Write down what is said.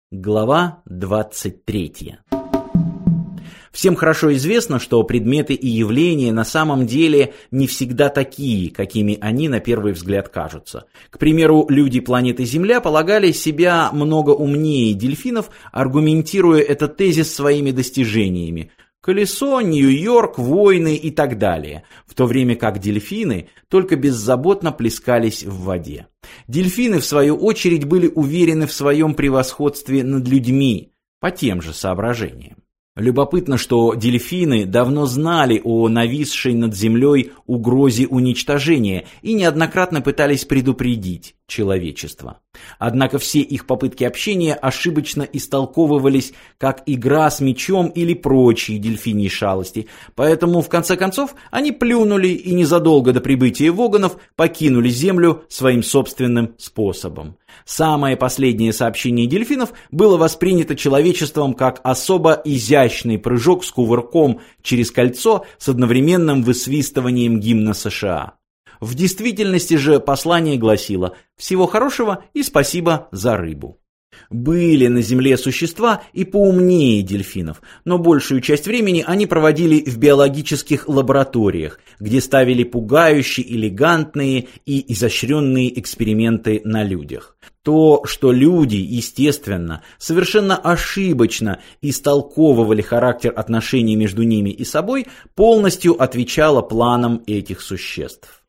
Глава 23. Всем хорошо известно, что предметы и явления на самом деле не всегда такие, какими они на первый взгляд кажутся. К примеру, люди планеты Земля полагали себя много умнее дельфинов, аргументируя этот тезис своими достижениями. Колесо, Нью-Йорк, войны и так далее, в то время как дельфины только беззаботно плескались в воде. Дельфины, в свою очередь, были уверены в своем превосходстве над людьми, по тем же соображениям. Любопытно, что дельфины давно знали о нависшей над землей угрозе уничтожения и неоднократно пытались предупредить человечество. Однако все их попытки общения ошибочно истолковывались как игра с мячом или прочие дельфиньи шалости, поэтому в конце концов они плюнули и незадолго до прибытия вогонов покинули Землю своим собственным способом. Самое последнее сообщение дельфинов было воспринято человечеством как особо изящный прыжок с кувырком через кольцо с одновременным высвистыванием гимна США. В действительности же послание гласило «Всего хорошего и спасибо за рыбу». Были на Земле существа и поумнее дельфинов, но большую часть времени они проводили в биологических лабораториях, где ставили пугающие, элегантные и изощренные эксперименты на людях. То, что люди, естественно, совершенно ошибочно истолковывали характер отношений между ними и собой, полностью отвечало планам этих существ.